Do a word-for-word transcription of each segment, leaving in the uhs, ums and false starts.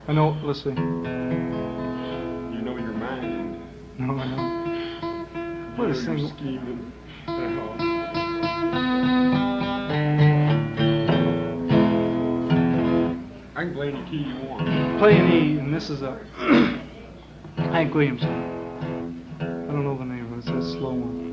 I know, let's see. You know your mind. No, I know. What a single. Scheming. I can play any key you want. Play an E, and this is a Hank Williams. I don't know the name of it. It's a slow one.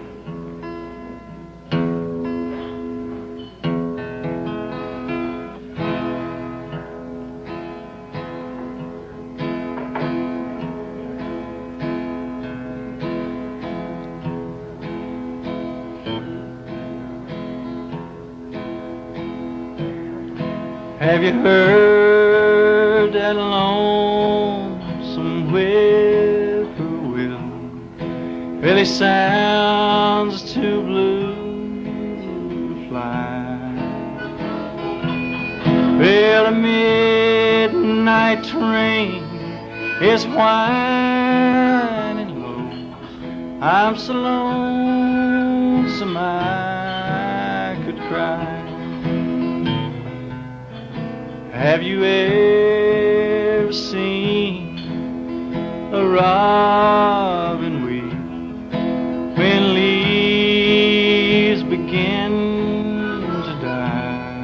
Have you heard that lonesome whippoorwill? Really sounds too blue to fly. Well, a midnight train is whining low. I'm so lonesome I could cry. Have you ever seen a robin weep when leaves begin to die?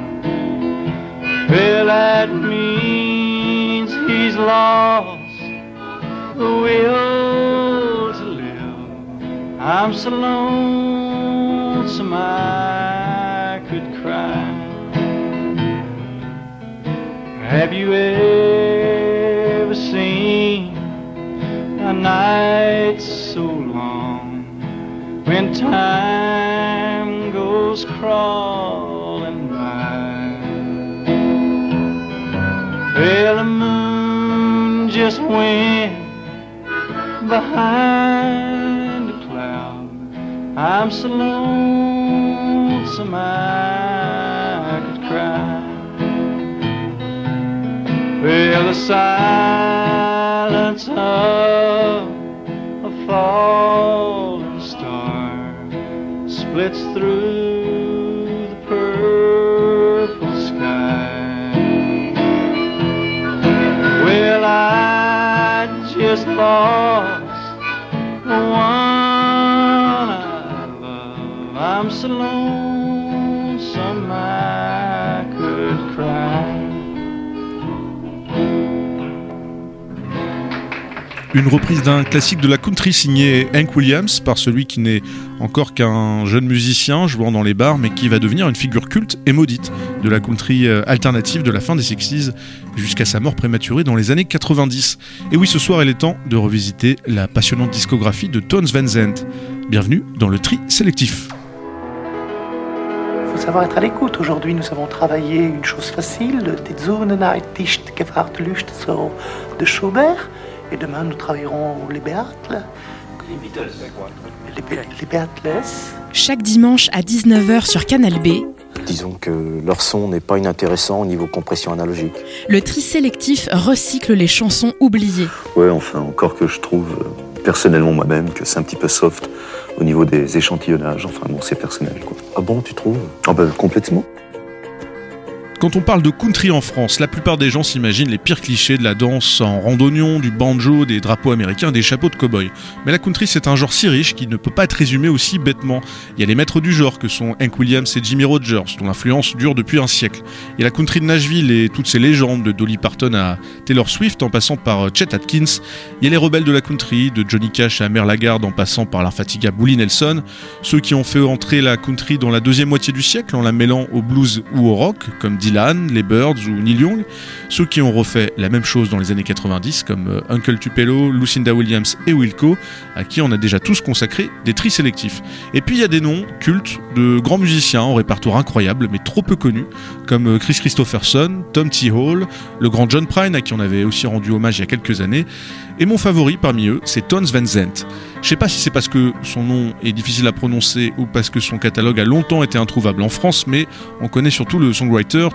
Well, that means he's lost the will to live. I'm so lonesome I could cry. Have you ever seen a night so long when time goes crawling by? Well, the moon just went behind a cloud. I'm so lonesome I could cry. Well, the silence of a falling star splits through the purple sky. Well, I just lost the one I love. I'm so lonesome I could cry. Une reprise d'un classique de la country signé Hank Williams par celui qui n'est encore qu'un jeune musicien jouant dans les bars mais qui va devenir une figure culte et maudite de la country alternative de la fin des sixties jusqu'à sa mort prématurée dans les années quatre-vingt-dix. Et oui, ce soir il est temps de revisiter la passionnante discographie de Townes Van Zandt. Bienvenue dans le tri sélectif. Il faut savoir être à l'écoute. Aujourd'hui, nous avons travaillé une chose facile, Die Zunenheit nicht gefragt Lust so de Schubert. Et demain, nous travaillerons les Beatles. Les Beatles, c'est quoi ? Les, Be- les Beatles. Chaque dimanche à dix-neuf heures sur Canal B. Disons que leur son n'est pas inintéressant au niveau compression analogique. Le tri sélectif recycle les chansons oubliées. Ouais, enfin, encore que je trouve, personnellement moi-même, que c'est un petit peu soft au niveau des échantillonnages. Enfin, bon, c'est personnel, quoi. Ah bon, tu trouves ? Ah bah, complètement. Quand on parle de country en France, la plupart des gens s'imaginent les pires clichés de la danse en randonnion, du banjo, des drapeaux américains, des chapeaux de cow-boy. Mais la country, c'est un genre si riche qu'il ne peut pas être résumé aussi bêtement. Il y a les maîtres du genre que sont Hank Williams et Jimmie Rodgers, dont l'influence dure depuis un siècle. Il y a la country de Nashville et toutes ces légendes de Dolly Parton à Taylor Swift en passant par Chet Atkins. Il y a les rebelles de la country, de Johnny Cash à Merle Haggard en passant par l'infatigable Willie Nelson. Ceux qui ont fait entrer la country dans la deuxième moitié du siècle en la mêlant au blues ou au rock, comme Dylan, les Byrds ou Neil Young, ceux qui ont refait la même chose dans les années quatre-vingt-dix comme Uncle Tupelo, Lucinda Williams et Wilco, à qui on a déjà tous consacré des tris sélectifs. Et puis il y a des noms cultes de grands musiciens au répertoire incroyable mais trop peu connus, comme Chris Christopherson, Tom T. Hall, le grand John Prine à qui on avait aussi rendu hommage il y a quelques années, et mon favori parmi eux, c'est Townes Van Zandt. Je sais pas si c'est parce que son nom est difficile à prononcer ou parce que son catalogue a longtemps été introuvable en France, mais on connaît surtout le songwriter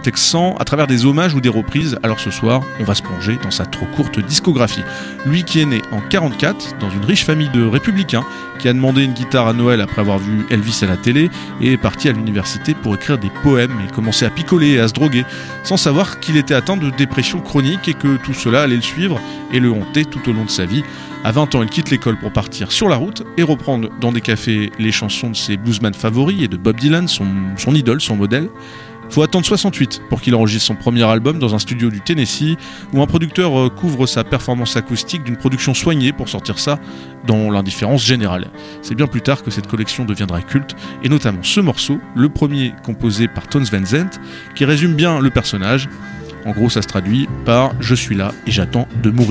texan à travers des hommages ou des reprises. Alors ce soir, on va se plonger dans sa trop courte discographie. Lui qui est né en quarante-quatre dans une riche famille de républicains, qui a demandé une guitare à Noël après avoir vu Elvis à la télé et est parti à l'université pour écrire des poèmes et commencer à picoler et à se droguer, sans savoir qu'il était atteint de dépression chronique et que tout cela allait le suivre et le hanter tout au long de sa vie. À vingt ans, il quitte l'école pour partir sur la route et reprendre dans des cafés les chansons de ses bluesman favoris et de Bob Dylan, son, son idole, son modèle. Faut attendre soixante-huit pour qu'il enregistre son premier album dans un studio du Tennessee, où un producteur couvre sa performance acoustique d'une production soignée pour sortir ça dans l'indifférence générale. C'est bien plus tard que cette collection deviendra culte, et notamment ce morceau, le premier composé par Townes Van Zandt, qui résume bien le personnage. En gros, ça se traduit par « Je suis là et j'attends de mourir ».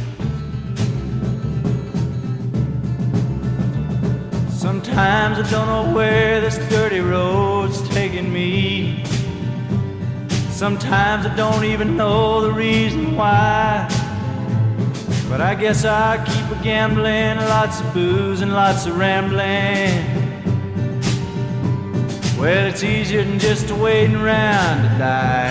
Sometimes I don't know where this dirty road's taking me. Sometimes I don't even know the reason why. But I guess I keep a gambling, lots of booze and lots of rambling. Well, it's easier than just waiting around to die.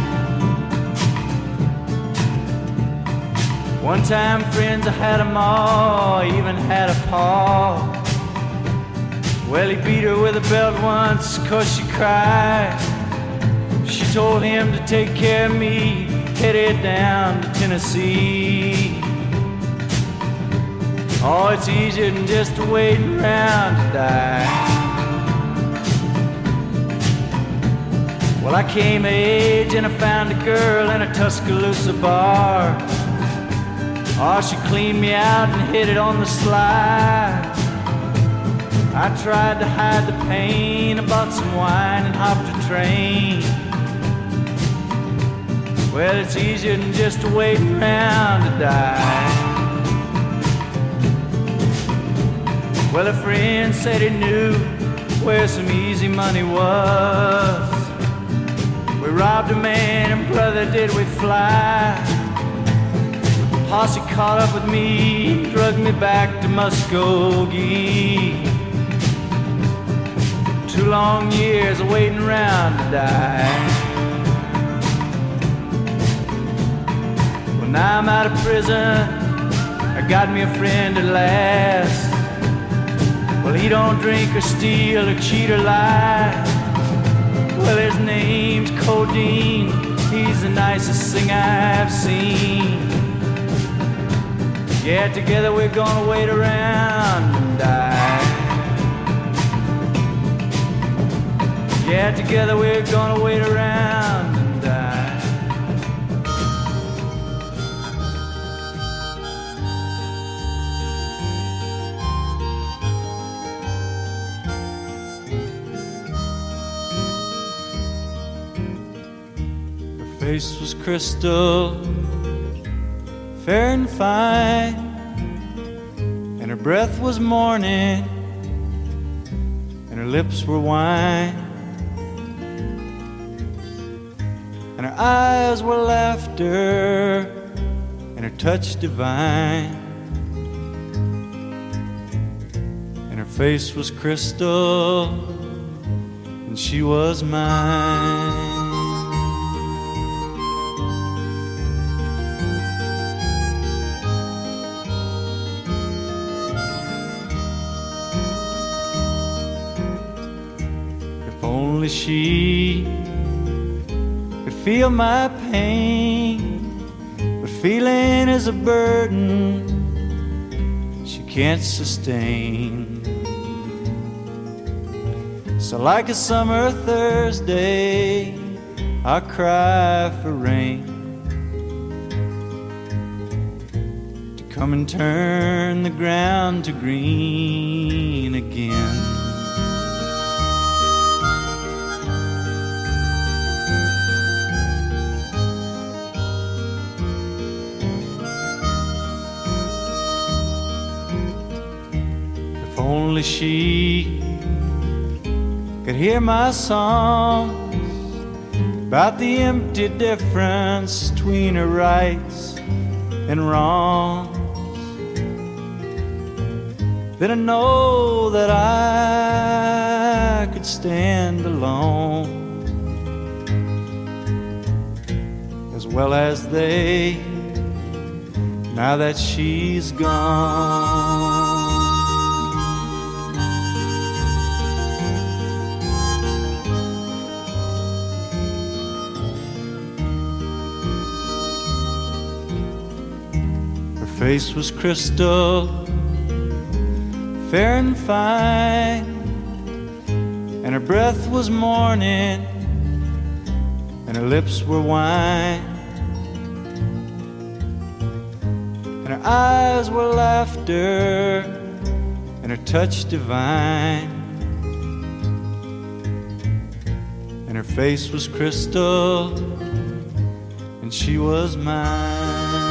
One time, friends, I had 'em all, even had a paw. Well, he beat her with a belt once 'cause she cried. She told him to take care of me, headed down to Tennessee. Oh, it's easier than just waiting around to die. Well, I came of age and I found a girl in a Tuscaloosa bar. Oh, she cleaned me out and hit it on the slide. I tried to hide the pain, I bought some wine and hopped a train. Well, it's easier than just waiting around to die. Well, a friend said he knew where some easy money was. We robbed a man and brother did we fly. The posse caught up with me, drugged me back to Muskogee. Two long years of waiting around to die. Well, now I'm out of prison, I got me a friend at last. Well, he don't drink or steal or cheat or lie. Well, his name's Codeine, he's the nicest thing I've seen. Yeah, together we're gonna wait around and die. Yeah, together we're gonna wait around and die. Her face was crystal, fair and fine, and her breath was morning, and her lips were wine. And her eyes were laughter, and her touch divine. And her face was crystal, and she was mine. If only she feel my pain, but feeling is a burden she can't sustain. So like a summer Thursday, I cry for rain to come and turn the ground to green again. Only she could hear my songs about the empty difference between her rights and wrongs. Then I know that I could stand alone well as they, now that she's gone. Her face was crystal, fair and fine, and her breath was morning, and her lips were wine, and her eyes were laughter, and her touch divine, and her face was crystal, and she was mine.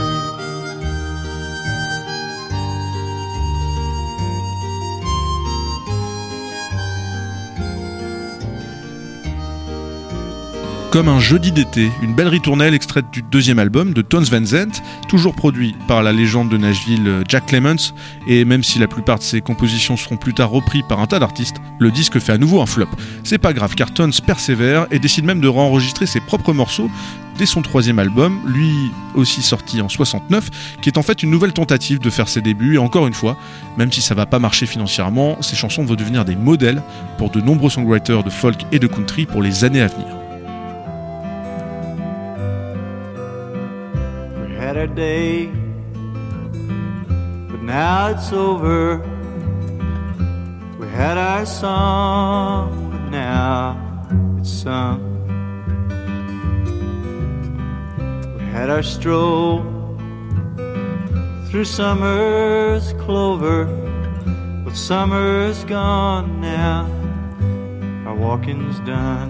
Comme un jeudi d'été, une belle ritournelle extraite du deuxième album de Townes Van Zandt, toujours produit par la légende de Nashville Jack Clements, et même si la plupart de ses compositions seront plus tard reprises par un tas d'artistes, le disque fait à nouveau un flop. C'est pas grave car Townes persévère et décide même de réenregistrer ses propres morceaux dès son troisième album, lui aussi sorti en soixante-neuf, qui est en fait une nouvelle tentative de faire ses débuts, et encore une fois, même si ça va pas marcher financièrement, ses chansons vont devenir des modèles pour de nombreux songwriters de folk et de country pour les années à venir. Had our day, but now it's over. We had our song, but now it's sung. We had our stroll through summer's clover, but summer's gone now. Our walking's done.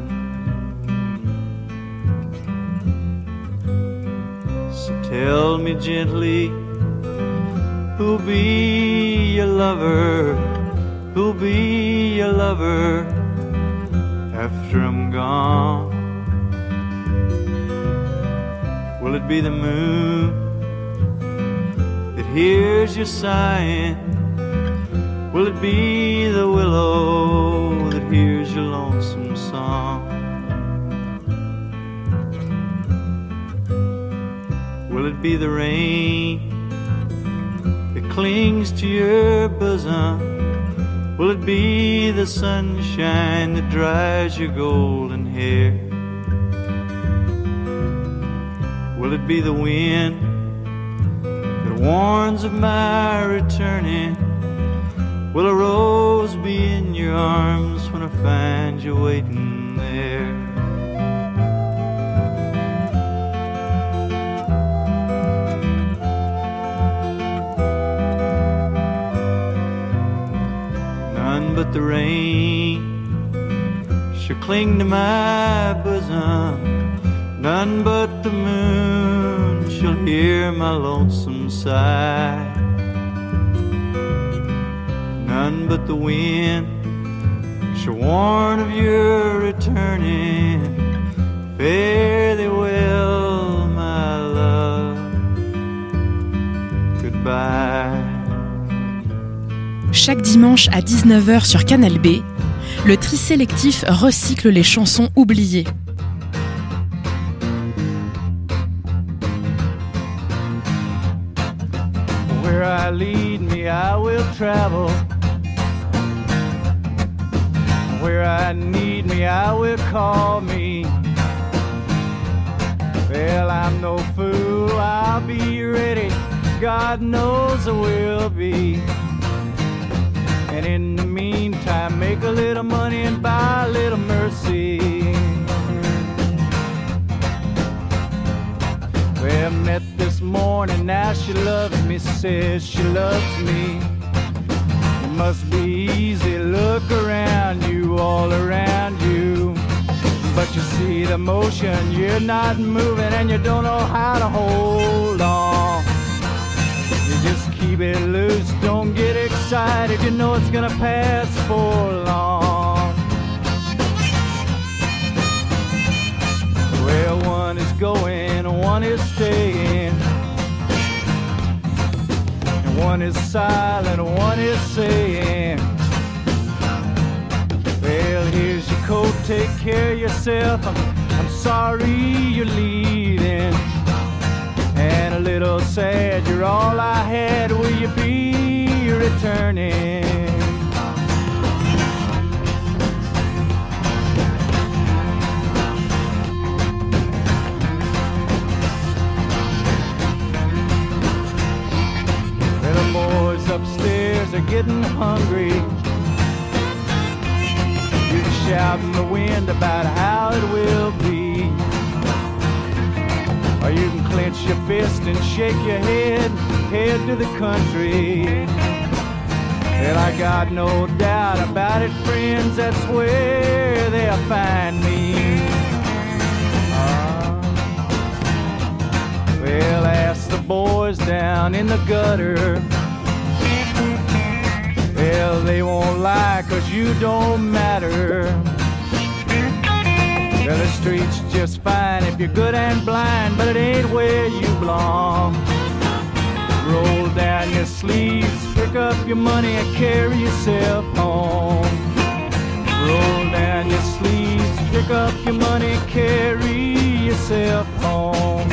Tell me gently, who'll be your lover? Who'll be your lover after I'm gone? Will it be the moon that hears you sighing? Will it be the willow that hears your lonesome song? Will it be the rain that clings to your bosom? Will it be the sunshine that dries your golden hair? Will it be the wind that warns of my returning? Will a rose be in your arms when I find you waiting there? But the rain shall cling to my bosom. None but the moon shall hear my lonesome sigh. None but the wind shall warn of your returning. Fare thee well, my love. Goodbye. Chaque dimanche à dix-neuf heures sur Canal B, le tri sélectif recycle les chansons oubliées. Where I lead me, I will travel. Where I need me, I will call me. Well, I'm no fool, I'll be ready. God knows I will be. And in the meantime, make a little money and buy a little mercy. Well, met this morning, now she loves me, says she loves me. It must be easy, look around you, all around you. But you see the motion, you're not moving and you don't know how to hold on. You just keep it loose, don't get excited, you know it's gonna pass for long. Well, one is going, one is staying, and one is silent, one is saying, well, here's your coat, take care of yourself, I'm, I'm sorry you're leaving. little sad. You're all I had. Will you be returning? Little boys upstairs are getting hungry. You can shout in the wind about how it will be. Or you can clench your fist and shake your head, head to the country. Well, I got no doubt about it, friends, that's where they'll find me. Uh, well, ask the boys down in the gutter. Well, they won't lie, 'cause you don't matter. Well, the street's just fine if you're good and blind, but it ain't where you belong. Roll down your sleeves, pick up your money and carry yourself home. Roll down your sleeves, pick up your money and carry yourself home.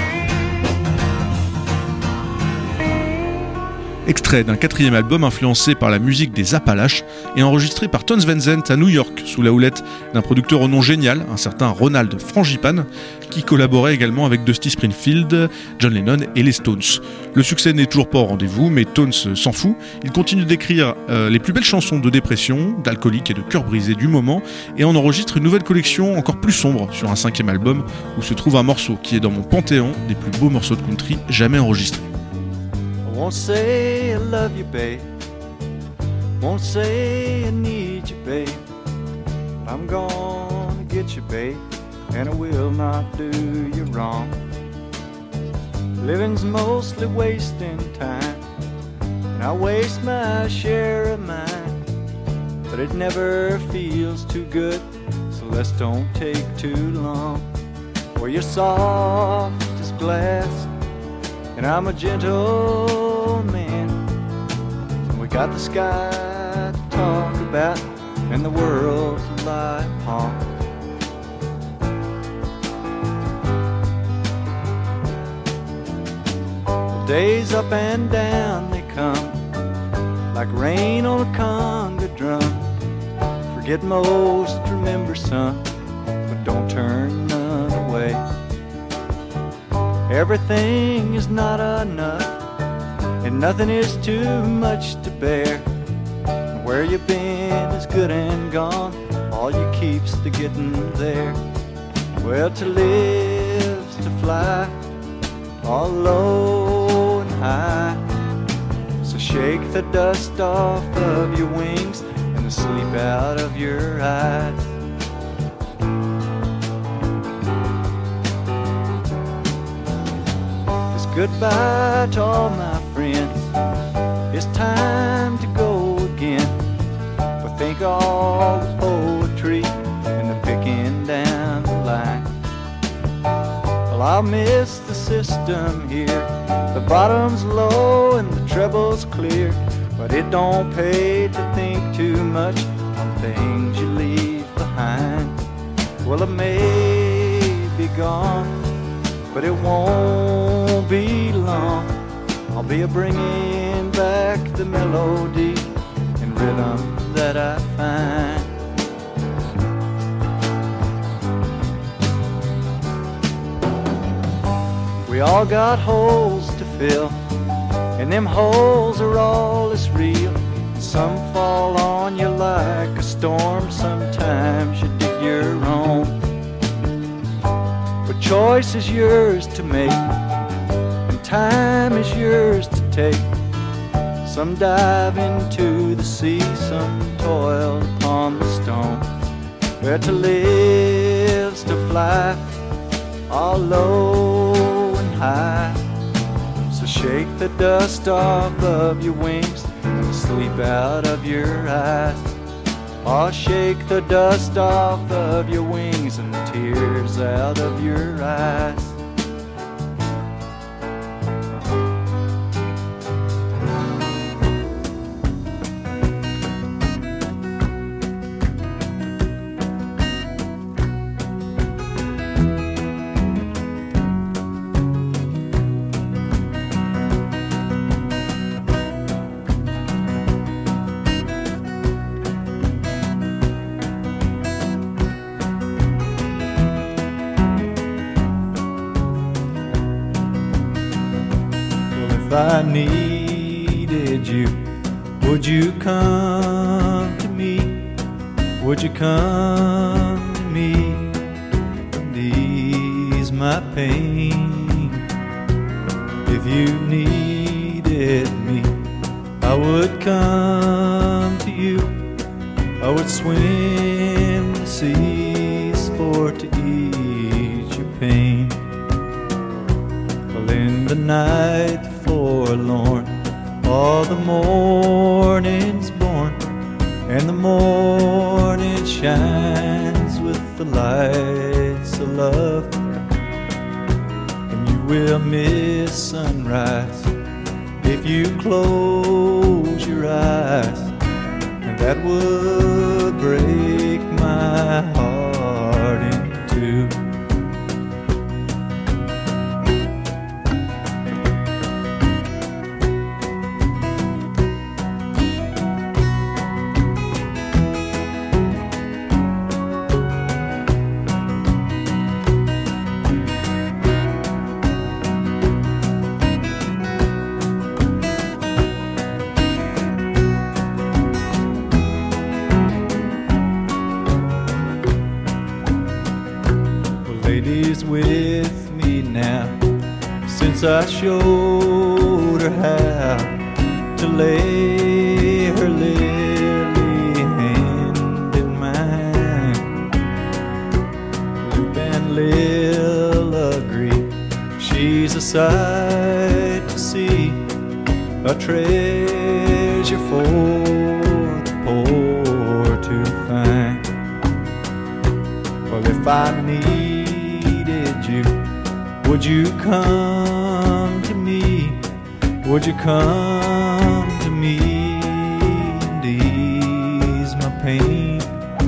Extrait d'un quatrième album influencé par la musique des Appalaches et enregistré par Townes Van Zandt à New York sous la houlette d'un producteur au nom génial, un certain Ronald Frangipane, qui collaborait également avec Dusty Springfield, John Lennon et les Stones. Le succès n'est toujours pas au rendez-vous, mais Townes s'en fout. Il continue d'écrire euh, les plus belles chansons de dépression, d'alcoolique et de cœur brisé du moment, et en enregistre une nouvelle collection encore plus sombre sur un cinquième album où se trouve un morceau qui est dans mon panthéon des plus beaux morceaux de country jamais enregistrés. Won't say I love you, babe. Won't say I need you, babe. But I'm gonna get you, babe, and I will not do you wrong. Living's mostly wasting time, and I waste my share of mine. But it never feels too good, so let's don't take too long. Well, you're soft as glass, and I'm a gentle man. We got the sky to talk about and the world to lie upon. The days up and down they come, like rain on a conga drum. Forget most, remember some, but don't turn none away. Everything is not enough, and nothing is too much to bear. Where you've been is good and gone, all you keep's the getting there. Well, to live's to fly, all low and high. So shake the dust off of your wings and the sleep out of your eyes. Goodbye to all my friends, it's time to go again. But think all the poetry and the picking down the line. Well, I'll miss the system here, the bottom's low and the treble's clear. But it don't pay to think too much on things you leave behind. Well, I may be gone, but it won't be long. I'll be a bringing back the melody and rhythm that I find. We all got holes to fill, and them holes are all that's real. Some fall on you like a storm, sometimes you dig your own. But choice is yours to make, and time is yours to take. Some dive into the sea, some toil upon the stone. Where to live's to fly, all low and high. So shake the dust off of your wings and the sleep out of your eyes. Oh, shake the dust off of your wings and the tears out of your eyes. I needed you, would you come to me? Would you come to me and ease my pain? If you needed me, I would come to you. I would swim the seas for to ease your pain. Well, in the night forlorn, all the morning's born, and the morning shines with the lights of love. And you will miss sunrise if you close your eyes, and that would break my heart in two. With me now, since I showed her how to lay her lily hand in mine. Luke and Lil agree she's a sight to see, a treasure for the poor to find. Well, if I need you, would you come to me? Would you come to me and ease my pain?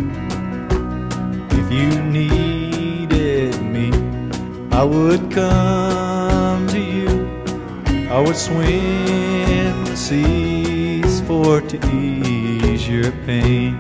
If you needed me, I would come to you. I would swim the seas for to ease your pain.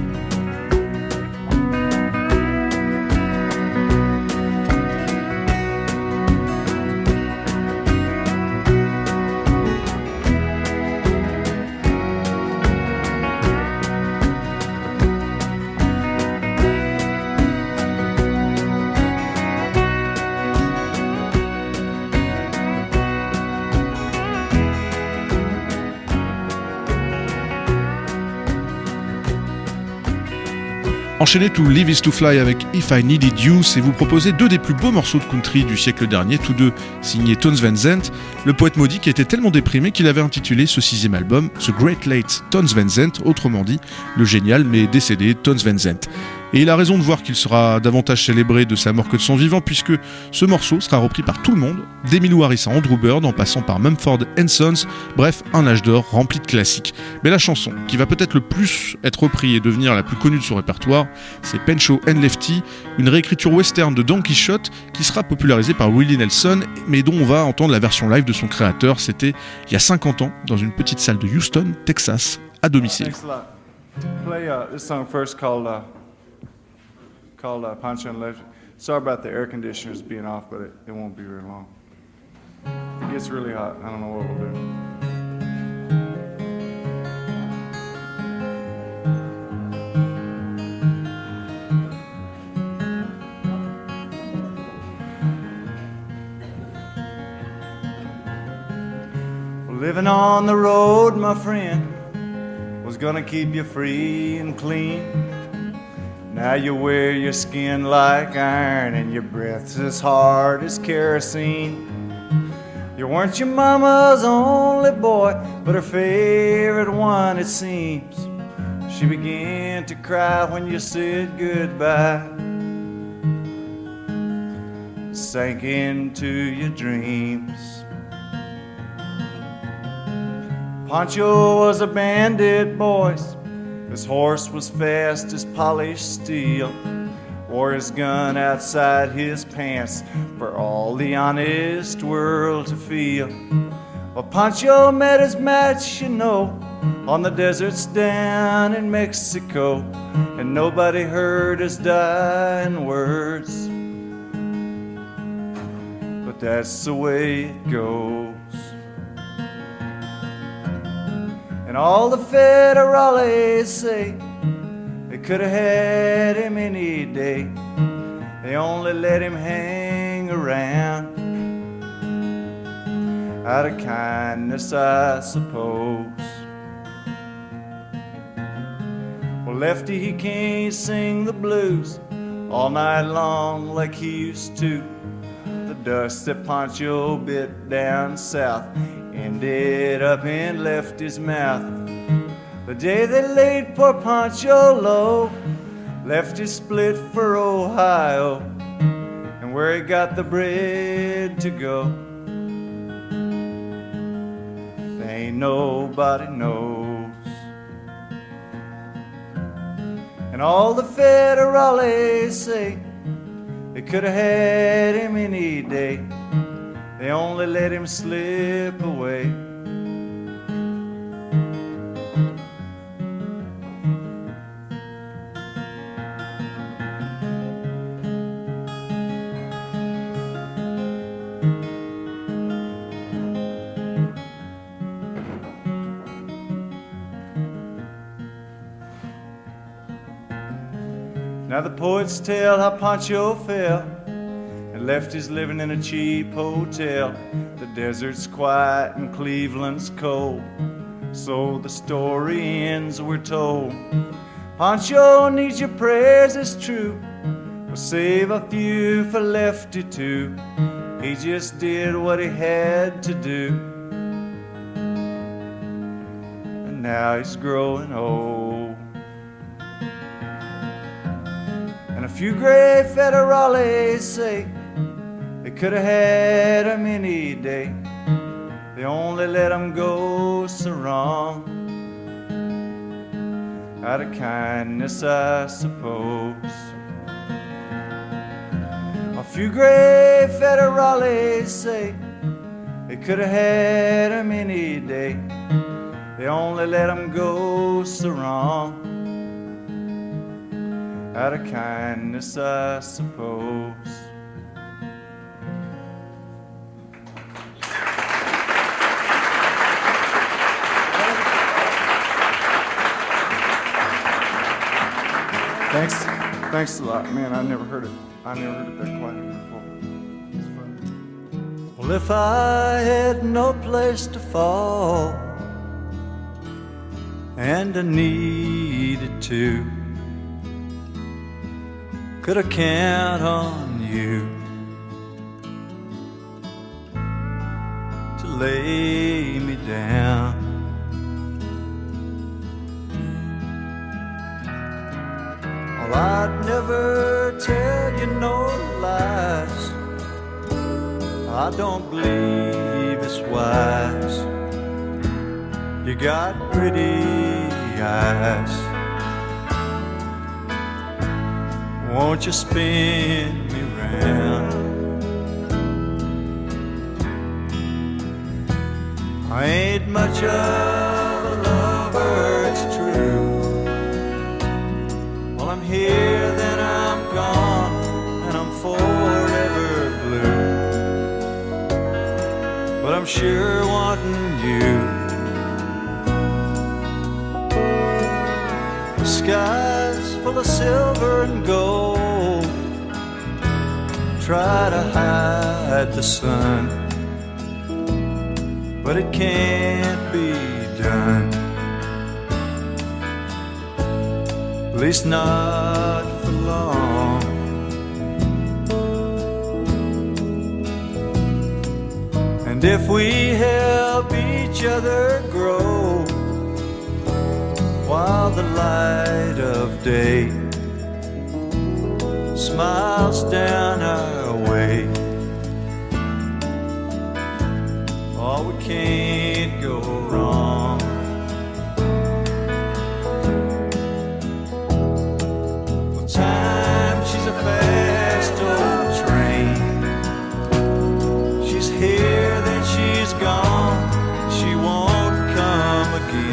Enchaînez tout Live is to Fly avec If I Needed You, c'est vous proposer deux des plus beaux morceaux de country du siècle dernier, tous deux signés Tones Van Zandt, le poète maudit qui était tellement déprimé qu'il avait intitulé ce sixième album The Great Late Tones Van Zandt, autrement dit le génial mais décédé Tones Van Zandt. Et il a raison de voir qu'il sera davantage célébré de sa mort que de son vivant, puisque ce morceau sera repris par tout le monde, d'Emmylou Harris à Andrew Bird, en passant par Mumford and Sons, bref, un âge d'or rempli de classiques. Mais la chanson qui va peut-être le plus être reprise et devenir la plus connue de son répertoire, c'est Pancho and Lefty, une réécriture western de Don Quichotte qui sera popularisée par Willie Nelson, mais dont on va entendre la version live de son créateur. C'était il y a cinquante ans, dans une petite salle de Houston, Texas, à domicile. Play uh, this song first called uh, called uh, Pancho and Lefty. Sorry about the air conditioners being off, but it, it won't be very long. It gets really hot. I don't know what we'll do. Living on the road, my friend, was gonna keep you free and clean. Now you wear your skin like iron and your breath's as hard as kerosene. You weren't your mama's only boy, but her favorite one, it seems. She began to cry when you said goodbye. Sank into your dreams. Pancho was a bandit, boys. His horse was fast as polished steel. Wore his gun outside his pants for all the honest world to feel. Well, Pancho met his match, you know, on the deserts down in Mexico, and nobody heard his dying words. But that's the way it goes. And all the federales say they could have had him any day. They only let him hang around out of kindness, I suppose. Well, Lefty, he can't sing the blues all night long like he used to. The dust that Pancho bit down south ended up in Lefty's mouth. The day they laid poor Pancho low, Lefty split for Ohio, and where he got the bread to go, there ain't nobody knows. And all the federales say they could have had him any day. They only let him slip away. Now the poets tell how Pancho fell and left his living in a cheap hotel. The desert's quiet and Cleveland's cold, so the story ends, we're told. Pancho needs your prayers, it's true. We'll save a few for Lefty too. He just did what he had to do, and now he's growing old. And a few gray federales say they could have had him any day. They only let him go so wrong out of kindness, I suppose. A few gray federales say they could have had him any day. They only let him go so wrong out of kindness, I suppose. Thanks, thanks a lot, man. I never heard it. I never heard it that quiet before. It's fun. Well, if I had no place to fall and I needed to, could I count on you to lay me down? Well, I'd never tell you no lies. I don't believe it's wise. You got pretty eyes. Won't you spin me round? I ain't much of a lover, it's true. Well, I'm here, then I'm gone, and I'm forever blue. But I'm sure wanting you. The sky's full of silver and gold. Try to hide the sun, but it can't be done. At least not for long. And if we help each other grow while the light of day smiles down our way, oh, we can't go wrong. Well, time, she's a fast old train. She's here, then she's gone. She won't come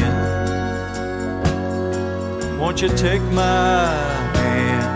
again. Won't you take my hand?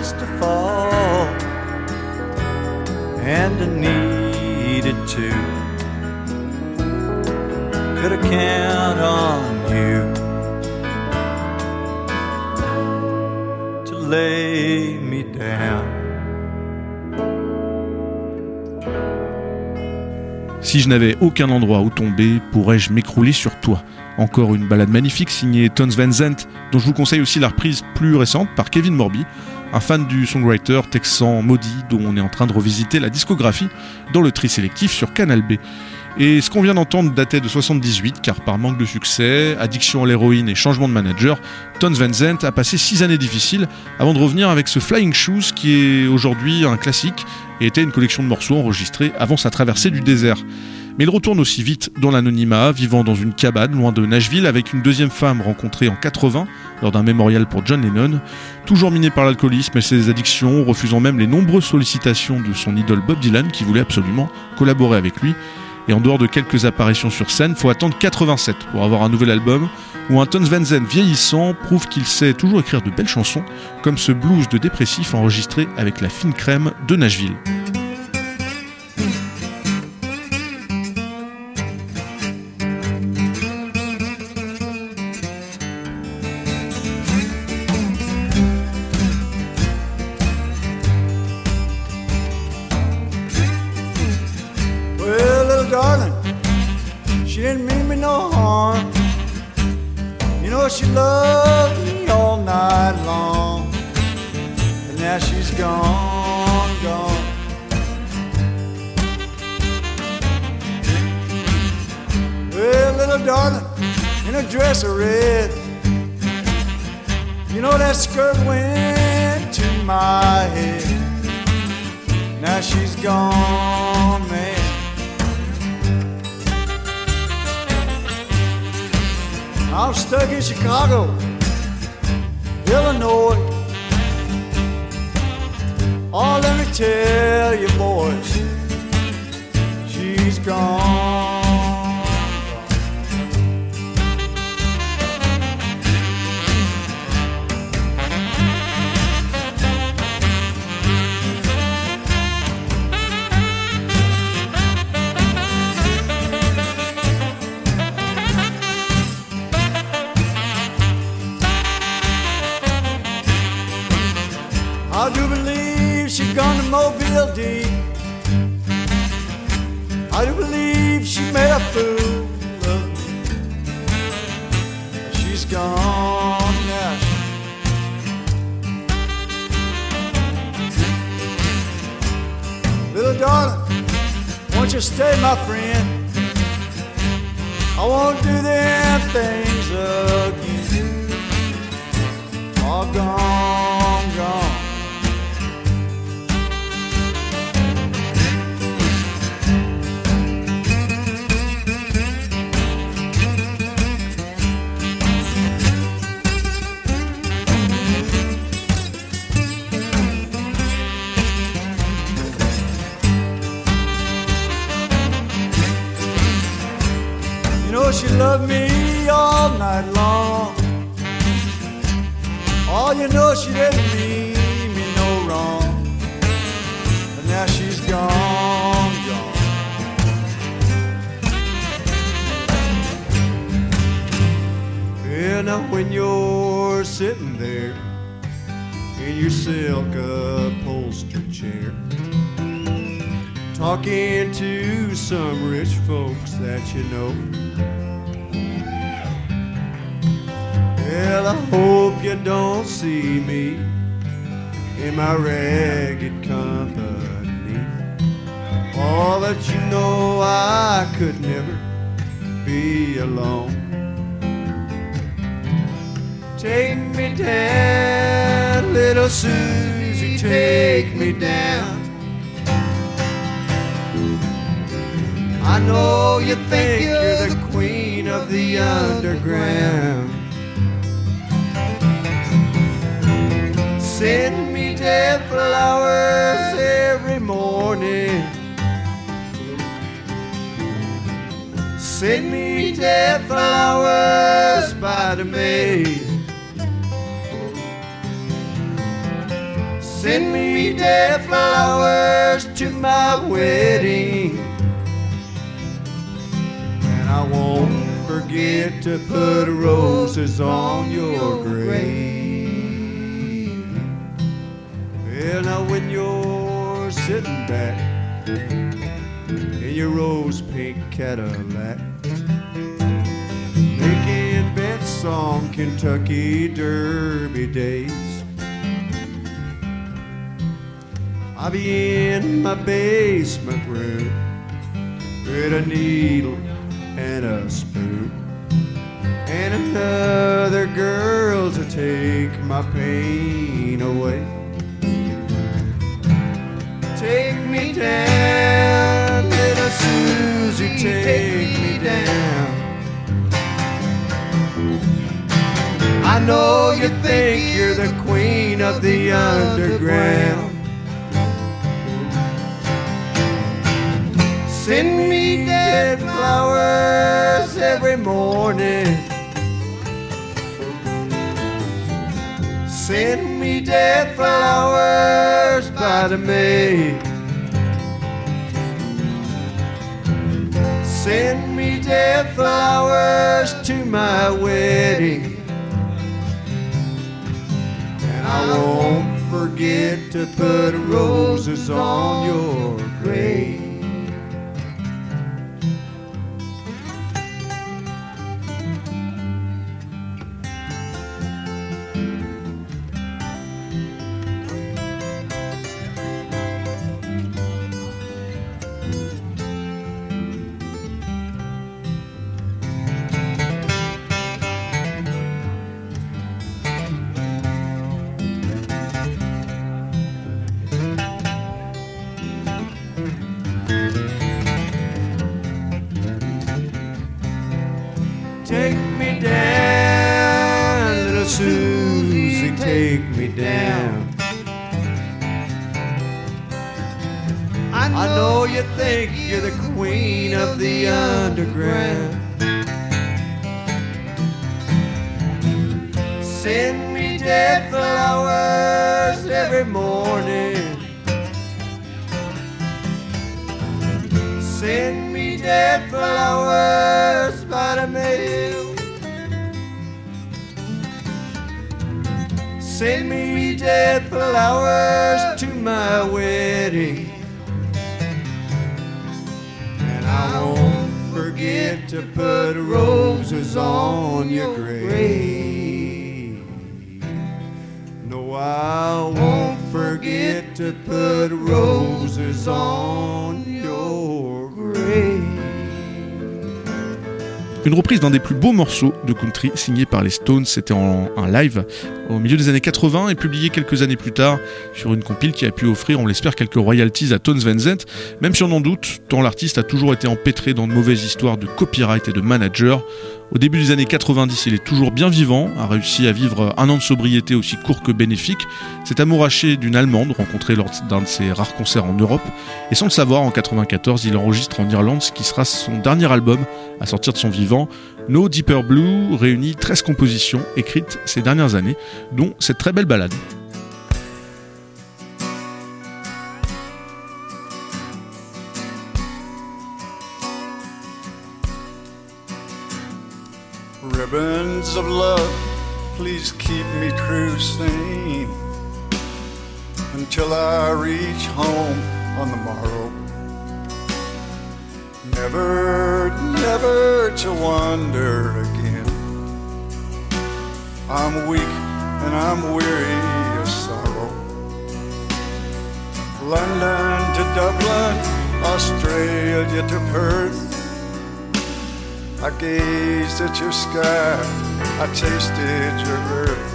to fall, and I needed to. Could I count on you to lay me down? Si je n'avais aucun endroit où tomber, pourrais-je m'écrouler sur toi? Encore une balade magnifique signée Townes Van Zandt, dont je vous conseille aussi la reprise plus récente par Kevin Morby, un fan du songwriter texan maudit dont on est en train de revisiter la discographie dans le tri sélectif sur Canal B. Et ce qu'on vient d'entendre datait de soixante-dix-huit, car par manque de succès, addiction à l'héroïne et changement de manager, Townes Van Zandt a passé six années difficiles avant de revenir avec ce Flying Shoes qui est aujourd'hui un classique et était une collection de morceaux enregistrés avant sa traversée du désert. Mais il retourne aussi vite dans l'anonymat, vivant dans une cabane loin de Nashville avec une deuxième femme rencontrée en quatre-vingts lors d'un mémorial pour John Lennon, toujours miné par l'alcoolisme et ses addictions, refusant même les nombreuses sollicitations de son idole Bob Dylan qui voulait absolument collaborer avec lui. Et en dehors de quelques apparitions sur scène, faut attendre quatre-vingt-sept pour avoir un nouvel album où un Townes Van Zandt vieillissant prouve qu'il sait toujours écrire de belles chansons, comme ce blues de dépressif enregistré avec la fine crème de Nashville. Darling, she didn't mean me no harm. You know she loved me all night long, but now she's gone, gone. Well, little darling, in a dress of red, you know that skirt went to my head. Now she's gone, man. I'm stuck in Chicago, Illinois. Oh, let me tell you, boys, she's gone. I do believe she's gone to Mobile deep. I do believe she made a fool of me. She's gone now. Little darling, won't you stay, my friend? I won't do them things again. All gone, gone. She loved me all night long. Oh, you know she didn't mean me no wrong, but now she's gone, gone. Yeah, now when you're sitting there in your silk upholstered chair, talking to some rich folks that you know, well, I hope you don't see me in my ragged company. All that you know, I could never be alone. Take me down, little Susie, take me down. I know you think you're the queen of the underground. Send me dead flowers every morning. Send me dead flowers by the maid. Send me dead flowers to my wedding, and I won't forget to put roses on your grave. Well, now when you're sitting back in your rose pink Cadillac, making bets on Kentucky Derby days, I'll be in my basement room with a needle and a spoon, and another girl to take my pain away. Take me down, little Susie, take me down. I know you think you're the queen of the underground. Send me dead flowers every morning. Send me dead flowers by the May. Send me dead flowers to my wedding, and I won't forget to put roses on your grave. Take me down, little Susie, take me down. I know you think you're the queen of the underground. Send me dead flowers every morning. Send me dead flowers by the mail. Send me dead flowers to my wedding, and I won't forget to put roses on your grave. No, I won't forget to put roses on your grave. Une reprise d'un des plus beaux morceaux de country signé par les Stones, c'était en un live au milieu des années quatre-vingts et publié quelques années plus tard sur une compile qui a pu offrir, on l'espère, quelques royalties à Tones Van Zandt, même si on en doute, tant l'artiste a toujours été empêtré dans de mauvaises histoires de copyright et de manager. Au début des années quatre-vingt-dix, il est toujours bien vivant, a réussi à vivre un an de sobriété aussi court que bénéfique, s'est amouraché d'une Allemande rencontrée lors d'un de ses rares concerts en Europe, et sans le savoir, en quatre-vingt-quatorze, il enregistre en Irlande ce qui sera son dernier album à sortir de son vivant. No Deeper Blue réunit treize compositions écrites ces dernières années, dont cette très belle ballade. Ribbons of love, please keep me true sane until I reach home on the morrow. Never, never to wander again. I'm weak and I'm weary of sorrow. London to Dublin, Australia to Perth. I gazed at your sky, I tasted your earth.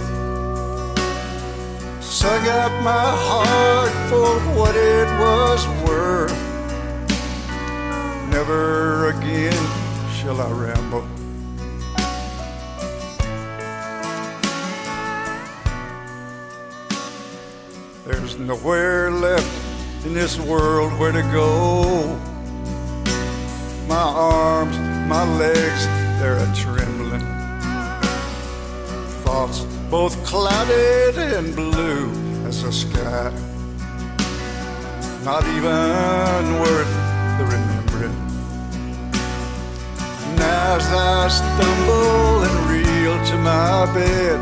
Sung out my heart for what it was worth. Never again shall I ramble. There's nowhere left in this world where to go. My arms, my legs, they're a-trembling. Thoughts both clouded and blue as was a sky, not even worth the remembering. And as I stumble and reel to my bed,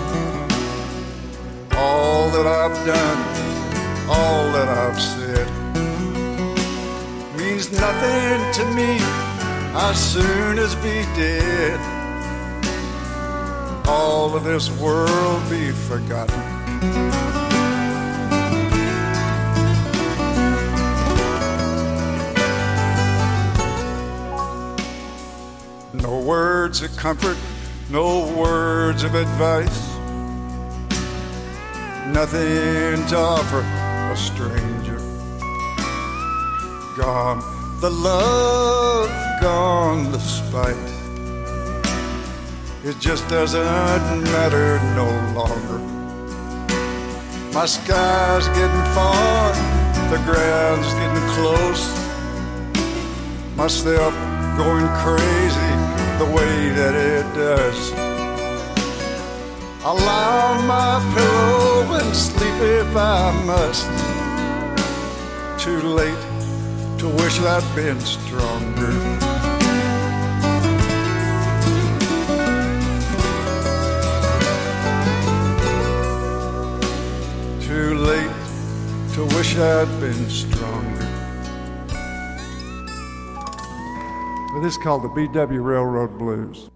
all that I've done, all that I've said, means nothing to me. I'd soon as be dead. All of this world be forgotten. No words of comfort, no words of advice, nothing to offer a stranger. Gone the love, gone the spite. It just doesn't matter no longer. My sky's getting far, the ground's getting close. Myself going crazy the way that it does. I'll lie on my pillow and sleep if I must. Too late to wish I'd been stronger. Too late to wish I'd been stronger. Well, this is called the B W Railroad Blues.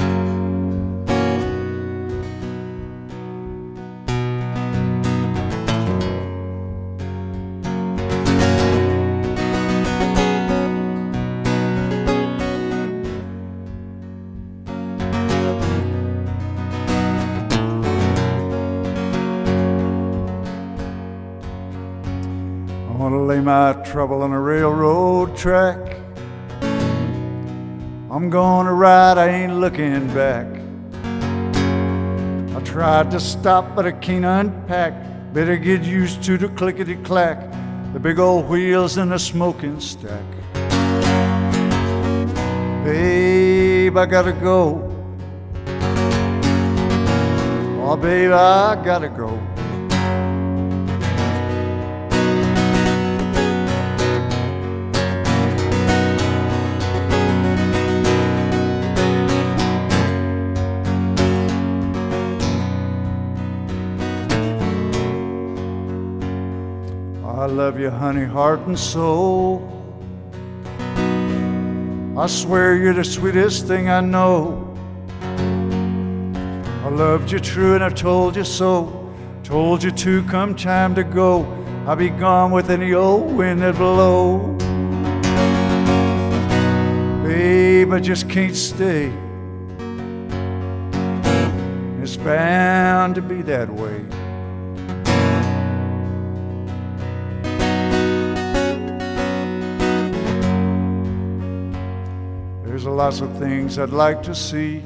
My trouble on a railroad track. I'm gonna ride, I ain't looking back. I tried to stop, but I can't unpack. Better get used to the clickety-clack, the big old wheels and the smoking stack. Babe, I gotta go. Oh, babe, I gotta go. I love you, honey, heart and soul. I swear you're the sweetest thing I know. I loved you true and I told you so. Told you to come time to go. I'll be gone with any old wind that blow. Babe, I just can't stay. It's bound to be that way. There's lots of things I'd like to see,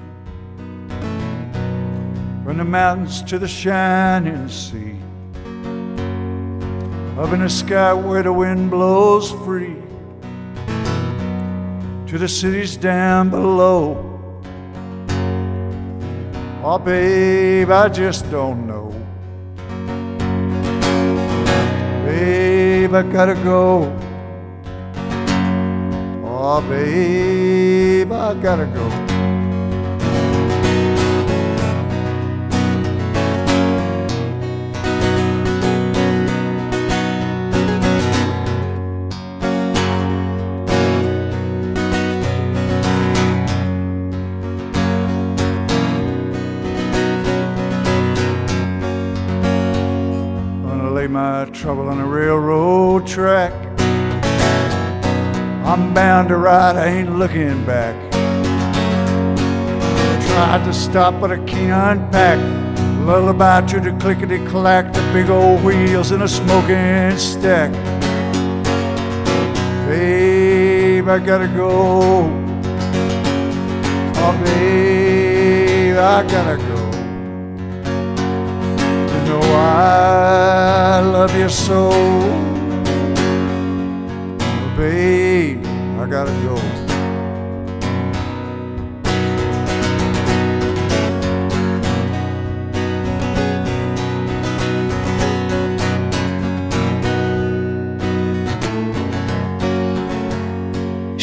from the mountains to the shining sea, up in the sky where the wind blows free, to the cities down below. Oh, babe, I just don't know. Babe, I gotta go. Oh, babe, I gotta go. Gonna lay my trouble on a railroad track. I'm bound to ride, I ain't looking back. Tried to stop, but I can't unpack. Lullaby to the clickety-clack, the big old wheels in a smoking stack. Babe, I gotta go. Oh, babe, I gotta go. You know I love you so. Oh, babe, I gotta go.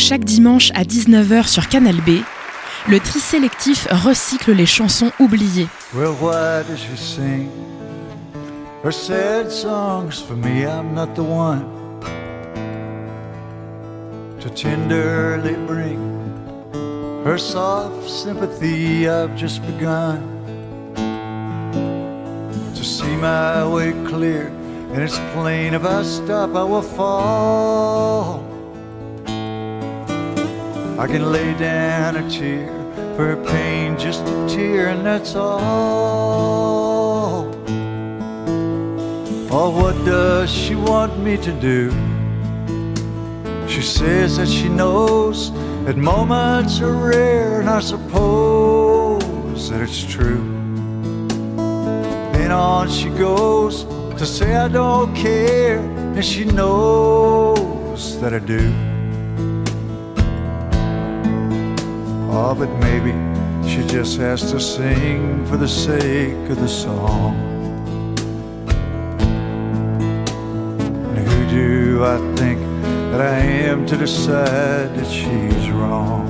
Chaque dimanche à dix-neuf heures sur Canal B, le tri sélectif recycle les chansons oubliées. Well, why does she sing her sad songs for me? I'm not the one to tenderly bring her soft sympathy. I've just begun to see my way clear, and it's plain if I stop I will fall. I can lay down a tear for her pain, just a tear, and that's all. Oh, what does she want me to do? She says that she knows that moments are rare, and I suppose that it's true. Then on she goes to say I don't care, and she knows that I do. Oh, but maybe she just has to sing for the sake of the song. And who do I think that I am to decide that she's wrong?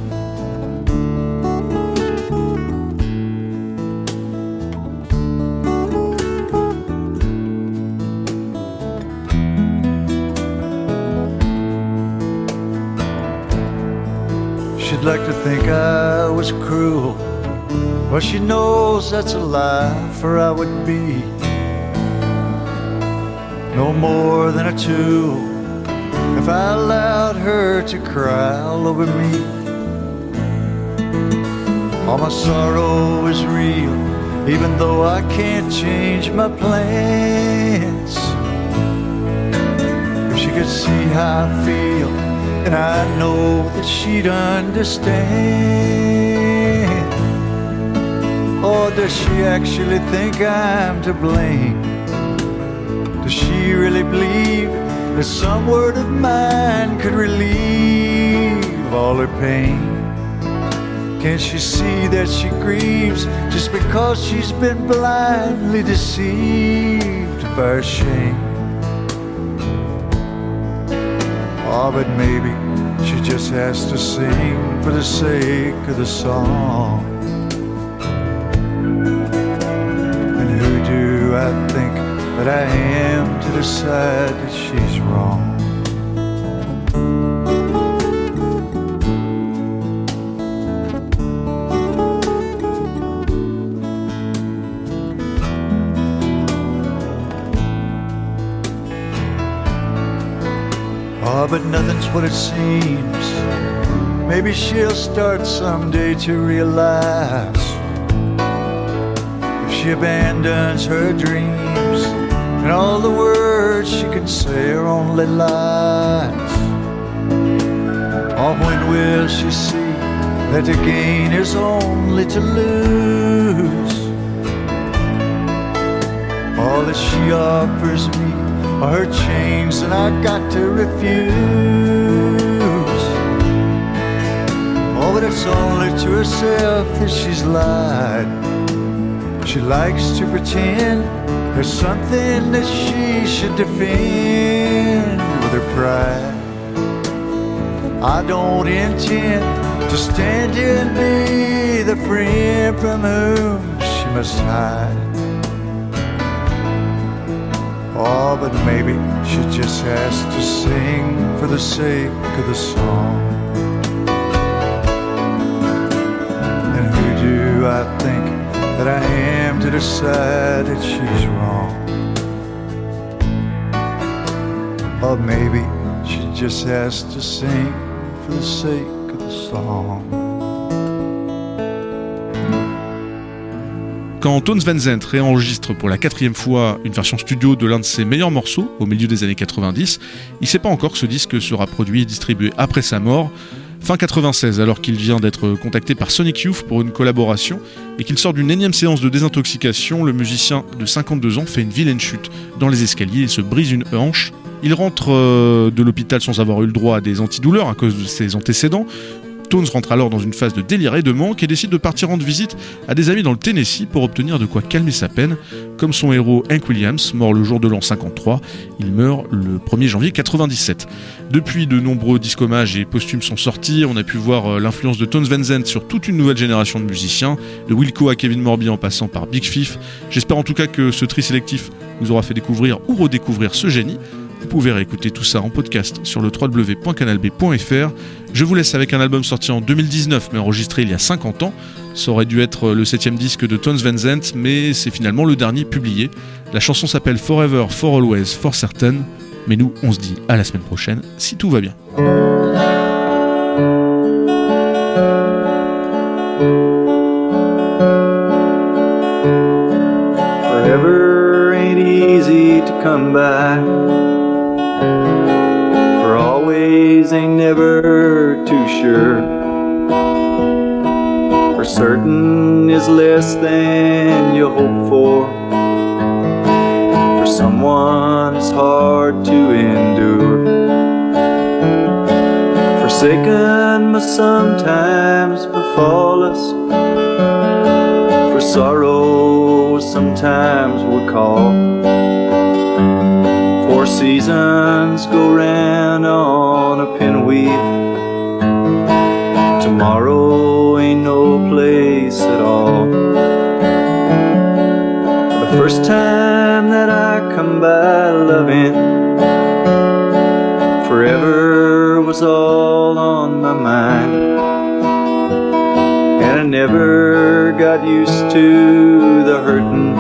She'd like to think I was cruel. Well, she knows that's a lie, for I would be no more than a tool if I allowed her to cry all over me. All my sorrow is real, even though I can't change my plans. If she could see how I feel, and I know that she'd understand. Or does she actually think I'm to blame? Does she really believe that some word of mine could relieve all her pain? Can't she see that she grieves just because she's been blindly deceived by her shame? Oh, but maybe she just has to sing for the sake of the song. And who do I think that I am to decide that she's wrong? Oh, but nothing's what it seems. Maybe she'll start someday to realize if she abandons her dreams and all the words she can say are only lies. Oh, when will she see that to gain is only to lose? All that she offers me are her chains, and I got to refuse. Oh, but it's only to herself that she's lied. She likes to pretend there's something that she should defend with her pride. I don't intend to stand here and be the friend from whom she must hide. Oh, but maybe she just has to sing for the sake of the song. And who do I think that I am to decide that she's wrong? Or maybe she just has to sing for the sake of the song. Quand Tones Van Zandt réenregistre pour la quatrième fois une version studio de l'un de ses meilleurs morceaux au milieu des années quatre-vingt-dix, il ne sait pas encore que ce disque sera produit et distribué après sa mort, fin quatre-vingt-seize, alors qu'il vient d'être contacté par Sonic Youth pour une collaboration et qu'il sort d'une énième séance de désintoxication. Le musicien de cinquante-deux ans fait une vilaine chute dans les escaliers et se brise une hanche. Il rentre de l'hôpital sans avoir eu le droit à des antidouleurs à cause de ses antécédents. Tones rentre alors dans une phase de délire et de manque et décide de partir rendre visite à des amis dans le Tennessee pour obtenir de quoi calmer sa peine. Comme son héros Hank Williams, mort le jour de l'an cinquante-trois, il meurt le premier janvier quatre-vingt-dix-sept. Depuis, de nombreux disques hommages et posthumes sont sortis, on a pu voir l'influence de Tones Van Zandt sur toute une nouvelle génération de musiciens, de Wilco à Kevin Morby en passant par Big Fifth. J'espère en tout cas que ce tri sélectif vous aura fait découvrir ou redécouvrir ce génie. Vous pouvez réécouter tout ça en podcast sur le w w w point canal b point f r. Je vous laisse avec un album sorti en deux mille dix-neuf mais enregistré il y a cinquante ans. Ça aurait dû être le septième disque de Tones Van Zandt, mais c'est finalement le dernier publié. La chanson s'appelle Forever, For Always, For Certain. Mais nous, on se dit à la semaine prochaine, si tout va bien. Forever ain't easy to come by. For always ain't never too sure. For certain is less than you hope for. For someone is hard to endure. Forsaken must sometimes befall us. For sorrow sometimes will call. Four seasons go round on a pinwheel. Tomorrow ain't no place at all. The first time that I come by loving, forever was all on my mind. And I never got used to the hurting,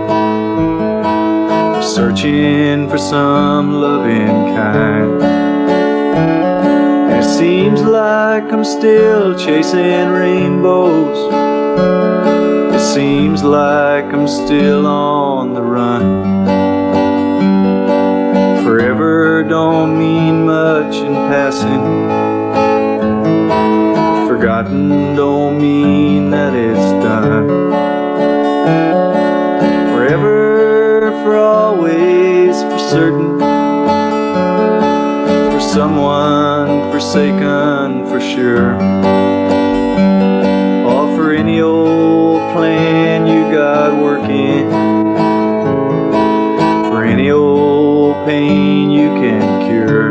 searching for some loving kind. And it seems like I'm still chasing rainbows. It seems like I'm still on the run. Forever don't mean much in passing. Forgotten don't mean that it's done. Forever, for always, for certain. For someone forsaken, for sure. All for any old plan you got working. For any old pain you can cure.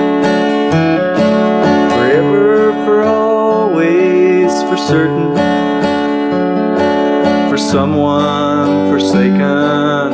Forever, for always, for certain. For someone forsaken,